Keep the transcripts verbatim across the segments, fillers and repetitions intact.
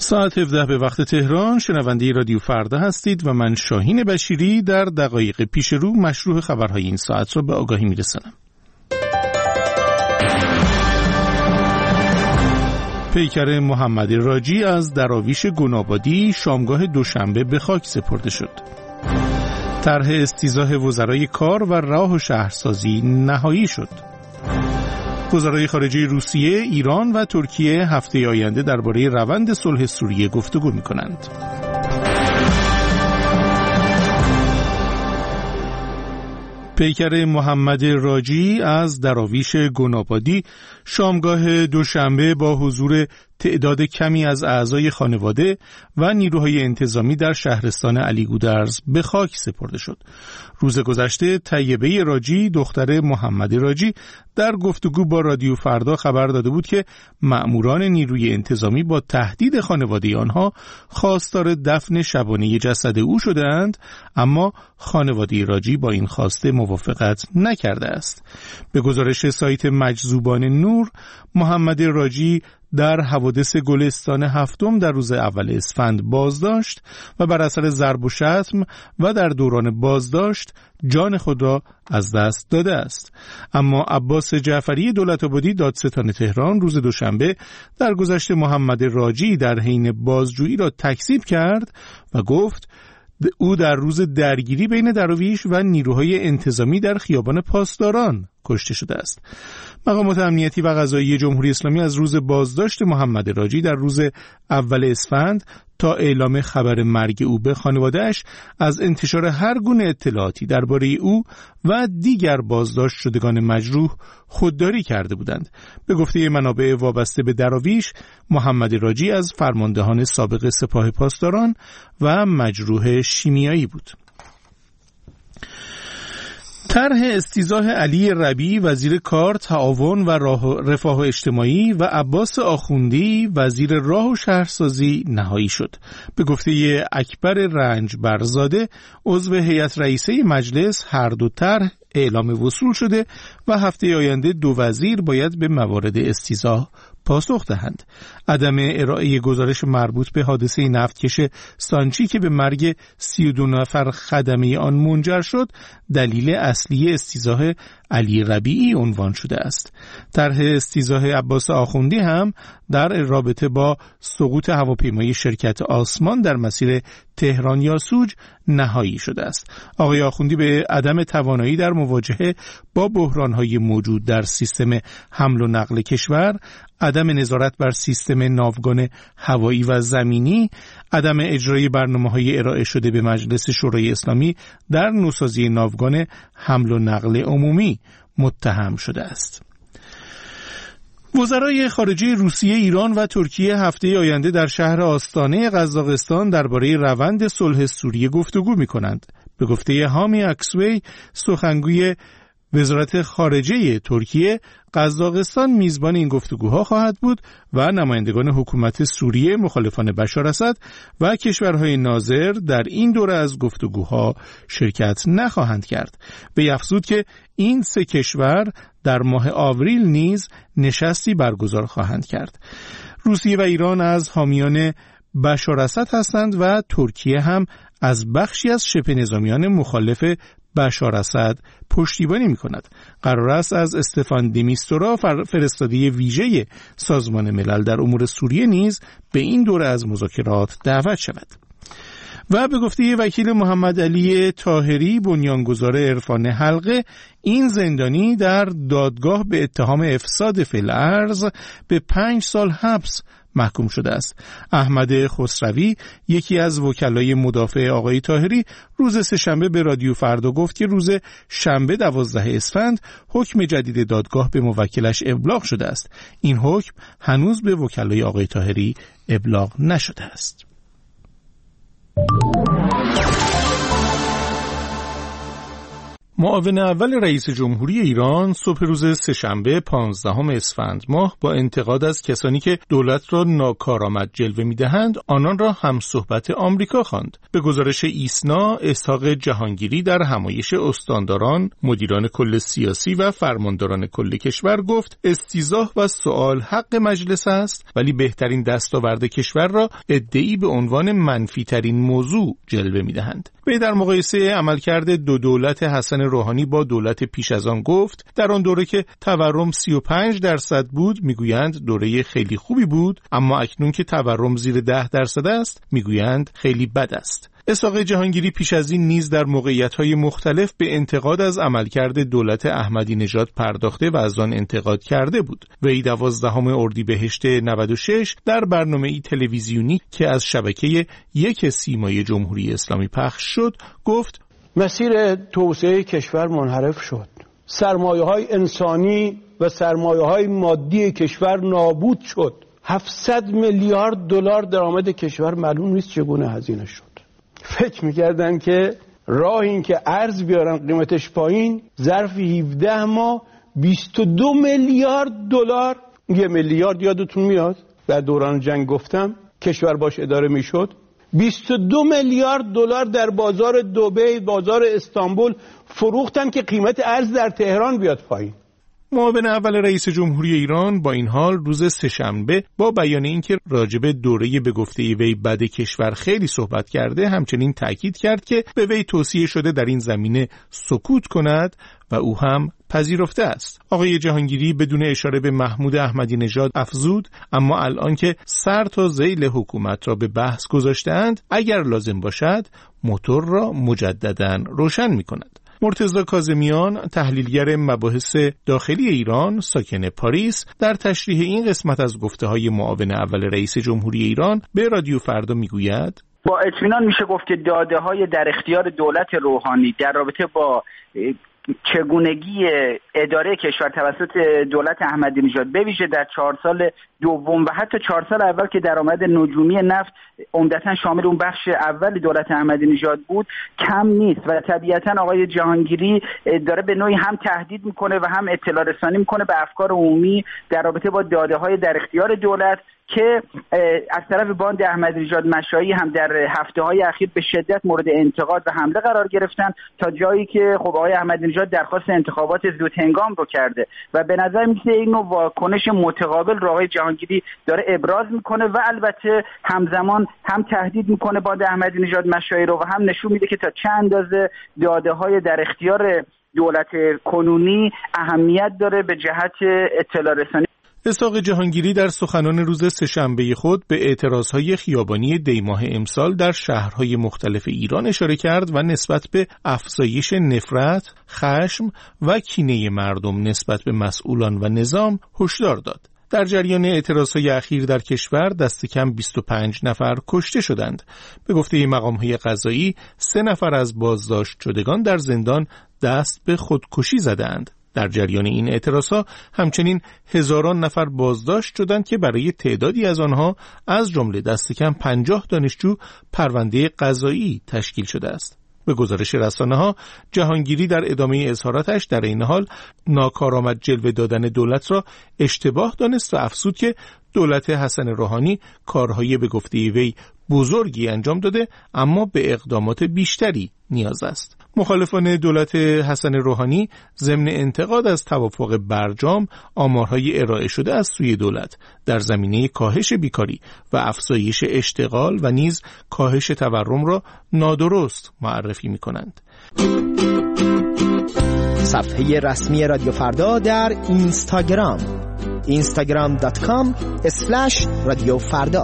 ساعت هفده به وقت تهران، شنونده رادیو فردا هستید و من شاهین بشیری در دقایق پیش رو مشروع خبرهای این ساعت را به آگاهی میرسانم. پیکر محمد راجی از دراویش گنابادی شامگاه دوشنبه به خاک سپرده شد. طرح استیضاح وزرای کار و راه و شهرسازی نهایی شد. وزرای خارجه روسیه، ایران و ترکیه هفته آینده درباره روند صلح سوریه گفتگو می‌کنند. پیکر محمد راجی از دراویش گنابادی شامگاه دوشنبه با حضور تعداد کمی از اعضای خانواده و نیروهای انتظامی در شهرستان علی گودرز به خاک سپرده شد. روز گذشته طیبه راجی، دختر محمد راجی، در گفتگو با رادیو فردا خبر داده بود که مأموران نیروی انتظامی با تهدید خانواده آنها خواستار دفن شبانه جسد او شدند، اما خانواده راجی با این خواسته موافقت نکرده است. به گزارش سایت مجذوبان نور، محمد راجی در حوادث گلستان هفتم در روز اول اسفند بازداشت و بر اثر ضرب و شتم و در دوران بازداشت جان خود را از دست داده است. اما عباس جعفری دولت‌آبادی دادستان تهران روز دوشنبه در گذشت محمد راجی در حین بازجویی را تکذیب کرد و گفت او در روز درگیری بین دراویش و نیروهای انتظامی در خیابان پاسداران کشته شده است. مقامات امنیتی و قضایی جمهوری اسلامی از روز بازداشت محمد راجی در روز اول اسفند تا اعلام خبر مرگ او به خانواده‌اش از انتشار هر گونه اطلاعاتی درباره او و دیگر بازداشت شدگان مجروح خودداری کرده بودند. به گفته منابع وابسته به دراویش، محمد راجی از فرماندهان سابق سپاه پاسداران و مجروح شیمیایی بود. طرح استیضاح علی ربیعی وزیر کار، تعاون و رفاه اجتماعی و عباس آخوندی وزیر راه و شهرسازی نهایی شد. به گفته اکبر رنجبرزاده عضو هیئت رئیسه مجلس، هر دو طرح اعلام وصول شده و هفته آینده دو وزیر باید به موارد استیضاح پاسخ دهند. عدم ارائه گزارش مربوط به حادثه نفتکش سانچی که به مرگ سی و دو نفر خدمه آن منجر شد دلیل اصلی استیضاح علی ربیعی عنوان شده است. طرح استیضاح عباس آخوندی هم در رابطه با سقوط هواپیمای شرکت آسمان در مسیر تهران یاسوج نهایی شده است. آقای آخوندی به عدم توانایی در مواجهه با بحران‌های موجود در سیستم حمل و نقل کشور، عدم نظارت بر سیستم ناوگان هوایی و زمینی، عدم اجرای برنامه‌های ارائه شده به مجلس شورای اسلامی در نوسازی ناوگان حمل و نقل عمومی متهم شده است. وزرای خارجه روسیه، ایران و ترکیه هفته آینده در شهر آستانه قزاقستان درباره روند صلح سوریه گفتگو می‌کنند. به گفته هامی اکسوی، سخنگوی وزارت خارجه ترکیه، قزاقستان میزبان این گفتگوها خواهد بود و نمایندگان حکومت سوریه، مخالفان بشار اسد و کشورهای ناظر در این دوره از گفتگوها شرکت نخواهند کرد. وی افزود که این سه کشور در ماه آوریل نیز نشستی برگزار خواهند کرد. روسیه و ایران از حامیان بشار اسد هستند و ترکیه هم از بخشی از شبه نظامیان مخالف بشار اسد پشتیبانی می کند. قرار است از استفان دمیستورا، فرستاده ویژه سازمان ملل در امور سوریه، نیز به این دوره از مذاکرات دعوت شود. و به گفته وکیل محمد علی طاهری، بنیانگذار عرفان حلقه، این زندانی در دادگاه به اتهام افساد فی الارض به پنج سال حبس محکوم شده است. احمد خسروی، یکی از وکلای مدافع آقای طاهری، روز سه‌شنبه به رادیو فردا گفت که روز شنبه دوازده اسفند حکم جدید دادگاه به موکلش ابلاغ شده است. این حکم هنوز به وکلای آقای طاهری ابلاغ نشده است. معاون اول رئیس جمهوری ایران صبح روز سه‌شنبه پانزدهم اسفند ماه با انتقاد از کسانی که دولت را ناکارآمد جلوه می‌دهند آنان را همصحبت آمریکا خواند. به گزارش ایسنا، اسحاق جهانگیری در همایش استانداران، مدیران کل سیاسی و فرمانداران کل کشور گفت استیضاح و سؤال حق مجلس است، ولی بهترین دستاورد کشور را ادعی به عنوان منفی‌ترین موضوع جلوه می‌دهند. وی در مقایسه عملکرد دو دولت حسن روحانی با دولت پیش از آن گفت در آن دوره که تورم سی و پنج درصد بود میگویند دوره خیلی خوبی بود، اما اکنون که تورم زیر ده درصد است میگویند خیلی بد است. اسحاق جهانگیری پیش از این نیز در موقعیت‌های مختلف به انتقاد از عملکرد دولت احمدی نژاد پرداخته و از آن انتقاد کرده بود. وی دوازدهم اردیبهشت نود و شش در برنامه‌ای تلویزیونی که از شبکه یک سیمای جمهوری اسلامی پخش شد گفت مسیر توسعه کشور منحرف شد. سرمایه‌های انسانی و سرمایه‌های مادی کشور نابود شد. هفتصد میلیارد دلار درآمد کشور معلوم نیست چگونه هزینه شد. فکر می‌کردن که راه این که ارز بیارن قیمتش پایین ظرف هفده ماه بیست و دو میلیارد دلار، یه میلیارد یادتون میاد در دوران جنگ گفتم کشور باش اداره میشد، بیست و دو میلیارد دلار در بازار دبی، بازار استانبول فروختن که قیمت ارز در تهران بیاد پایین. معاون اول رئیس جمهوری ایران با این حال روز سه‌شنبه با بیان اینکه راجب دوره به گفته وی بد کشور خیلی صحبت کرده، همچنین تاکید کرد که به وی توصیه شده در این زمینه سکوت کند و او هم پذیرفته است. آقای جهانگیری بدون اشاره به محمود احمدی نژاد افزود اما الان که سر تا ذیل حکومت را به بحث گذاشته‌اند اگر لازم باشد موتور را مجدداً روشن می‌کند. مرتضی کاظمیان تحلیلگر مباحث داخلی ایران ساکن پاریس در تشریح این قسمت از گفته‌های معاون اول رئیس جمهوری ایران به رادیو فردا میگوید با اطمینان میشه گفت که داده‌های در اختیار دولت روحانی در رابطه با چگونگی اداره کشور توسط دولت احمدی نژاد به ویژه در چهار سال دوم و حتی چهار سال اول که درآمد نجومی نفت عمدتاً شامل اون بخش اول دولت احمدی نژاد بود کم نیست و طبیعتاً آقای جهانگیری داره به نوعی هم تهدید میکنه و هم اطلاع رسانی میکنه به افکار عمومی در رابطه با داده‌های در اختیار دولت که از طرف باند احمدی نژاد مشایی هم در هفته‌های اخیر به شدت مورد انتقاد و حمله قرار گرفتن تا جایی که خب آقای احمدی نژاد درخواست انتخابات زود هنگام رو کرده و به نظر میاد این نوع واکنش متقابل رو آقای جهانگیری داره ابراز میکنه و البته همزمان هم تهدید میکنه باند احمدی نژاد مشایی رو و هم نشون میده که تا چه اندازه داده‌های در اختیار دولت کنونی اهمیت داره به جهت اطلاع رسانی. اسحاق جهانگیری در سخنان روز سه‌شنبه خود به اعتراضهای خیابانی دیماه امسال در شهرهای مختلف ایران اشاره کرد و نسبت به افزایش نفرت، خشم و کینه مردم نسبت به مسئولان و نظام هشدار داد. در جریان اعتراضهای اخیر در کشور دست کم بیست و پنج نفر کشته شدند. به گفته مقام‌های قضایی سه نفر از بازداشت شدگان در زندان دست به خودکشی زدند. در جریان این اعتراضها همچنین هزاران نفر بازداشت شدند که برای تعدادی از آنها از جمله دست کم پنجاه دانشجو پرونده قضایی تشکیل شده است. به گزارش رسانه‌ها جهانگیری در ادامه اظهاراتش در این حال ناکارآمد جلوه دادن دولت را اشتباه دانست و افزود که دولت حسن روحانی کارهای به گفته وی بزرگی انجام داده اما به اقدامات بیشتری نیاز است. مخالفان دولت حسن روحانی ضمن انتقاد از توافق برجام آمارهای ارائه شده از سوی دولت در زمینه کاهش بیکاری و افزایش اشتغال و نیز کاهش تورم را نادرست معرفی می‌کنند. صفحه رسمی رادیو فردا در اینستاگرام اینستاگرام دات کام اسلش رادیو فردا.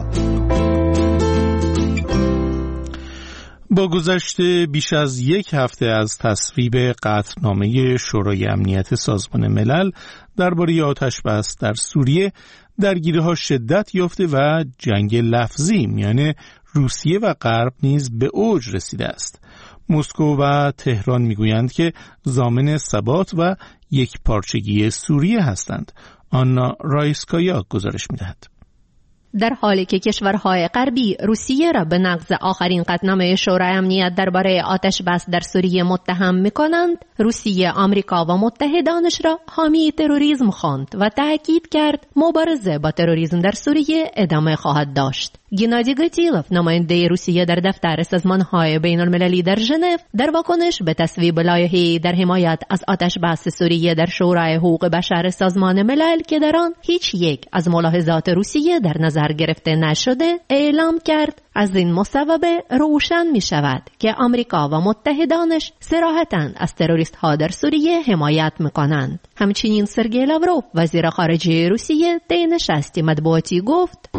با گذشت بیش از یک هفته از تصویب قطعنامه شورای امنیت سازمان ملل درباره آتش‌بس در سوریه، درگیری‌ها شدت یافته و جنگ لفظی میان روسیه و غرب نیز به اوج رسیده است. مسکو و تهران میگویند که ضامن ثبات و یک پارچگی سوریه هستند. آنا رایسکایا گزارش میدهد. در حالی که کشورهای غربی روسیه را به نقض آخرین قطعنامه شورای امنیت درباره آتش بس در سوریه متهم می‌کنند، روسیه آمریکا و متحدانش را حامی تروریسم خواند و تاکید کرد مبارزه با تروریسم در سوریه ادامه خواهد داشت. گنادی گاتیلوف، نماینده روسیه در دفتر سازمان‌های بین‌المللی در ژنو، در واکنش به تصویب لایحه‌ای در حمایت از آتش بس سوریه در شورای حقوق بشر سازمان ملل که در آن هیچ یک از ملاحظات روسیه در نظر گرفته نشده، اعلام کرد از این مصوبه روشن می شود که آمریکا و متحدانش صراحتاً از تروریست ها در سوریه حمایت می کنند. همچنین سرگئی لاوروف، وزیر خارجه روسیه، طی نشستی مطبوعاتی گفت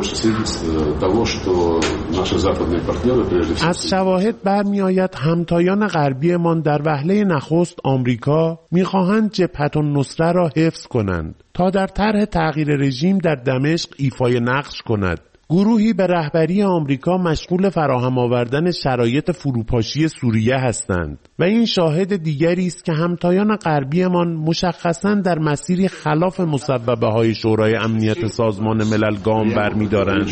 از شواهد برمی آید همتایان غربیمان در وهله نخست آمریکا می خواهند جبهة النصره را حفظ کنند تا در طرح تغییر رژیم در دمشق ایفای نقش کند. گروهی به رهبری آمریکا مشغول فراهم آوردن شرایط فروپاشی سوریه هستند و این شاهد دیگری است که همتایان غربیمان مشخصاً در مسیری خلاف مصوبه های شورای امنیت سازمان ملل گام برمی‌دارند.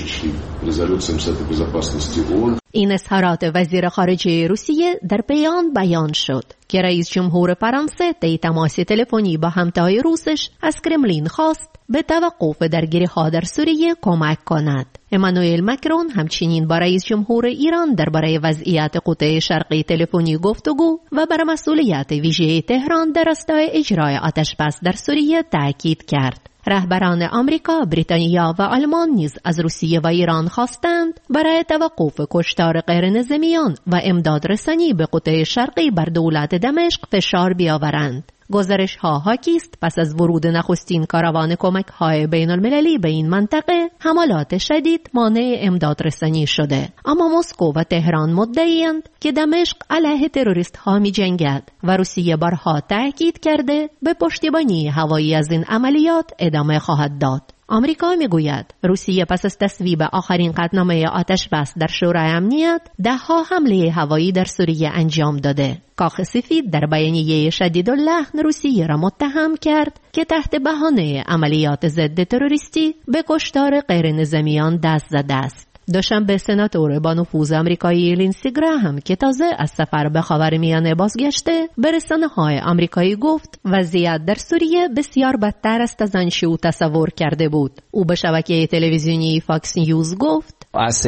این اظهارات وزیر خارجه روسیه در پیام بیان شد که رئیس جمهور فرانسه طی تماس تلفنی با همتای روسش از کرملین خواست به توقف درگیری‌ها در سوریه کمک کند. امانوئل مکرون همچنین با رئیس جمهور ایران درباره وضعیت قطع شرقی تلفنی گفتگو و بر مسئولیت ویژه تهران در راستای اجرای آتش بس در سوریه تاکید کرد. رهبران آمریکا، بریتانیا و آلمان نیز از روسیه و ایران خواستند برای توقف کشتار غیرنظامیان و امداد رسانی به قطع شرقی بر دولت دمشق فشار بیاورند. گزارش ها حاکی است پس از ورود نخستین کاروان کمک های بین المللی به این منطقه، حملات شدید مانع امداد رسانی شده. اما مسکو و تهران مدعی‌اند که دمشق علیه تروریست ها می جنگد و روسیه بارها تاکید کرده به پشتیبانی هوایی از این عملیات ادامه خواهد داد. آمریکا میگوید روسیه پس از تصویب آخرین قطعنامه آتش بس در شورای امنیت ده‌ها حمله هوایی در سوریه انجام داده. کاخ سفید در بیانیه شدیداللحن روسیه را متهم کرد که تحت بهانه عملیات ضد تروریستی به کشتار غیرنظامیان دست زده است. دوشنبه سناتور با نفوذ آمریکایی لینسی گراهم که تازه از سفر به خاورمیانه بازگشته به رسانه‌های آمریکایی گفت وضعیت در سوریه بسیار بدتر است از آنچه او تصور کرده بود. او به شبکه تلویزیونی فاکس نیوز گفت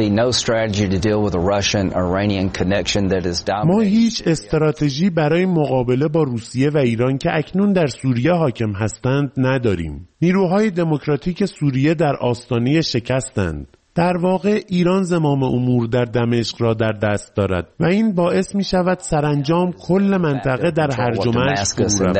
ما هیچ استراتژی برای مقابله با روسیه و ایران که اکنون در سوریه حاکم هستند نداریم. نیروهای دموکراتیک سوریه در آستانه شکستند. در واقع ایران زمام امور در دمشق را در دست دارد و این باعث می شود سرانجام کل منطقه در هرج و مرج فرو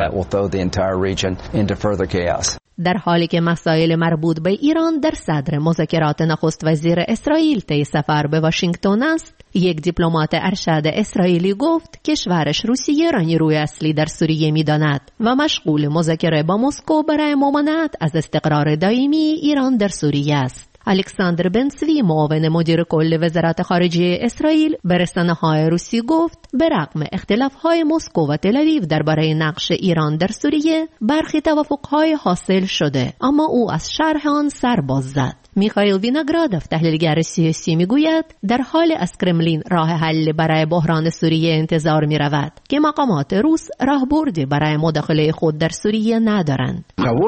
رود. در حالی که مسائل مربوط به ایران در صدر مذاکرات نخست وزیر اسرائیل طی سفر به واشنگتن است، یک دیپلمات ارشد اسرائیلی گفت کشورش روسیه را نیروی اصلی در سوریه می‌داند و مشغول مذاکره با مسکو برای ممانعت از استقرار دائمی ایران در سوریه است. الکساندر بنسوی، معاون مدیر کل وزارت خارجه اسرائیل، به رسانه‌های روسی گفت به رغم اختلاف‌های مسکو و تل‌آویو درباره نقش ایران در سوریه، برخی توافق‌های حاصل شده، اما او از شرح آن سر باز زد. میخائیل وینوگرادوف، تحلیلگر سیاسی، میگوید در حال از کرملین راه حل برای بحران سوریه انتظار می‌رود که مقامات روس راهبردی برای مداخله خود در سوریه ندارند.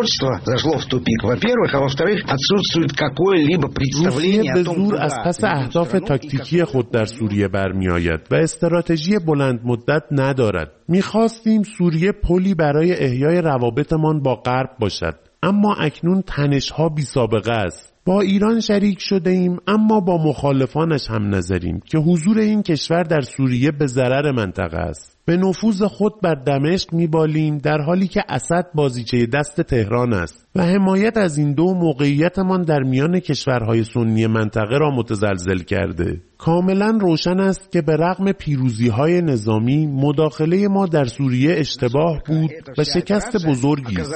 روسیه به زور از پس اهداف تاکتیکی خود در سوریه برمی‌آید و استراتژی بلند مدت ندارد. می‌خواستیم سوریه پلی برای احیای روابطمان با غرب باشد، اما اکنون تنش‌ها بی‌سابقه است. با ایران شریک شده ایم اما با مخالفانش هم نظریم که حضور این کشور در سوریه به ضرر منطقه است. به نفوذ خود بر دمشق می‌بالیم در حالی که اسد بازیچه دست تهران است و حمایت از این دو موقعیتمان در میان کشورهای سنی منطقه را متزلزل کرده. کاملا روشن است که به رغم پیروزی‌های نظامی مداخله ما در سوریه اشتباه بود و شکست بزرگی است.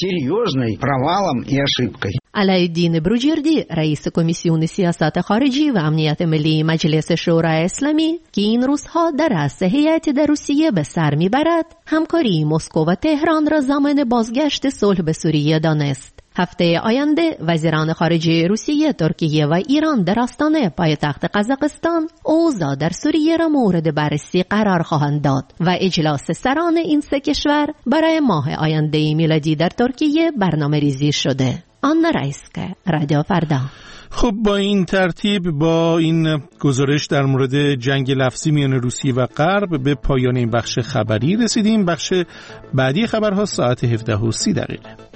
علایالدین بروجردی، رئیس کمیسیون سیاست خارجی و امنیت ملی مجلس شورای اسلامی که این روزها در رأس هیئت در روسیه به سر میبرد، همکاری مسکو و تهران را ضامن بازگشت صلح به سوریه دانست. هفته آینده وزیران خارجه روسیه، ترکیه و ایران در آستانه پایتخت قزاقستان اوضاع در سوریه را مورد بررسی قرار خواهند داد و اجلاس سران این سه کشور برای ماه آینده میلادی در ترکیه برنامه ریزی شده. آنا رایسکه، رادیو فردا. خب با این ترتیب، با این گزارش در مورد جنگ لفظی میان روسیه و غرب به پایان این بخش خبری رسیدیم. بخش بعدی خبرها ساعت هفده و سی دقیقه.